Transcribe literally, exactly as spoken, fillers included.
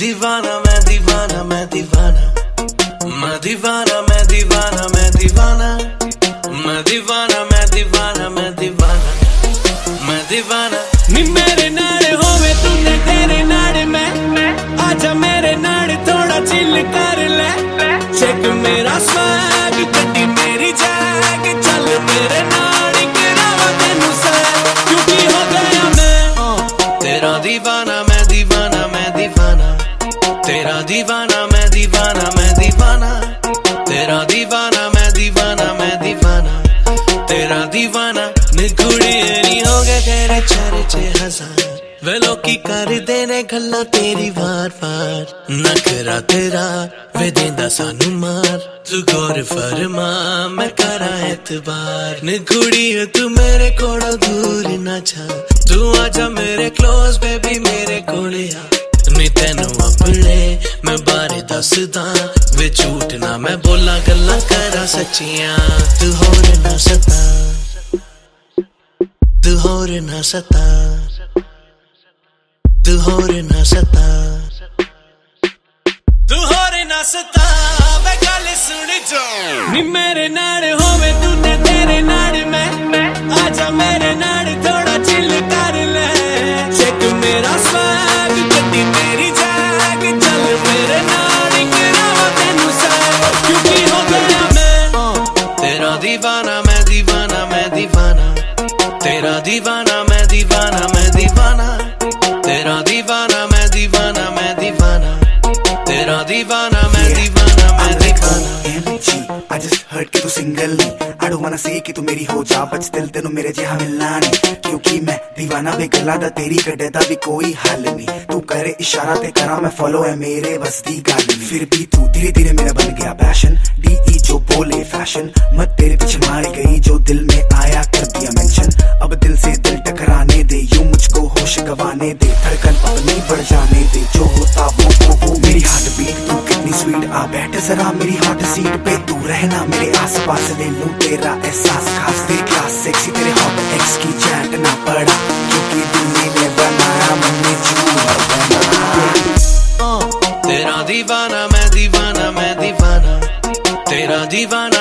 दीवाना मैं दीवाना मैं दीवाना मैं दीवाना मैं दीवाना मैं दीवाना मैं दीवाना मैं दीवाना मैं दीवाना मैं दीवाना नी मेरे नाड़े होवे तूने तेरे नाड़े मैं आजा मेरे नाड़े थोड़ा चिल कर ले चेक मेरा स्वैग गड्डी मेरी जैग चल मेरे नाड़े गिरावा तेनू सैग क्योंकि हो गया मैं तेरा दीवाना मैं दीवाना मैं दीवाना तेरा दीवाना मैं दीवाना मैं दीवाना तेरा दीवाना मैं दीवाना मैं दीवाना तेरा दीवाना निकुड़ी नहीं हो गए तेरे चर्चे हजार वे लोकी कर देने गल्ला तेरी वार वार नखरा तेरा वे देंदा सानू मार तू गौर फरमा मैं करा एतबार निकुड़ी तू मेरे कोलों दूर ना जा तू आजा मेरे क्लोज बेबी मेरे कोले आ नी तेनू अपने मैं बारे दसदा वे झूठ ना मैं बोला गल्ला करा सच्चियां तू होर ना सता तू होर ना सता तू होर ना सता तू होर ना सता वे गल सुन जो नी मेरे नाड़े होवे तू ते तेरे नाड़े मैं आजा मेरे नाड़े थोड़ा चिल कर ले चेक मेरा स्वैग गड्डी मेरी जैग चल मेरे नाड़े गिरावा तेनू सैग क्योंकि हो गया मैं तेरा दीवाना मैं दीवाना मैं दीवाना तेरा दीवाना मैं दीवाना मैं दीवाना तेरा दीवाना मैं दीवाना मैं दीवाना तेरा दीवाना मैं दीवाना मैं दीवाना I just heard कि तू सिंगल नहीं I don't wanna say कि तू मेरी हो जा बच दिल तेनू मेरे जिहा मिलना नहीं क्योंकि मैं दीवाना वे गल्ला दा तेरी कड़े दा भी कोई हल नहीं तू करे इशारा ते करा मैं फॉलो है मेरे बस दी गल नहीं फिर भी तू धीरे धीरे मेरा बन गया पैशन डी ई जो बोले फैशन मत तेरे पीछे मार गई जो दिल में आया कर दिया मेंशन अब दिल से दिल टकराने दे यूं मुझको होश गवाने दे धड़कन अपनी बढ़ जाने दे जो होता वो वो वो मेरी हार्ट बीट तू कितनी स्वीट आ बैठ जरा मेरी हॉट सीट पे तू रहना मेरे आस पास ले लूं तेरा एहसास खास तेरी क्लास सेक्सी तेरे हॉट एक्स की चैट ना पड़ा क्योंकि दिल ने बनाया मैंने चूरा बना तेरा दीवाना मैं दीवाना मैं दीवाना तेरा दीवाना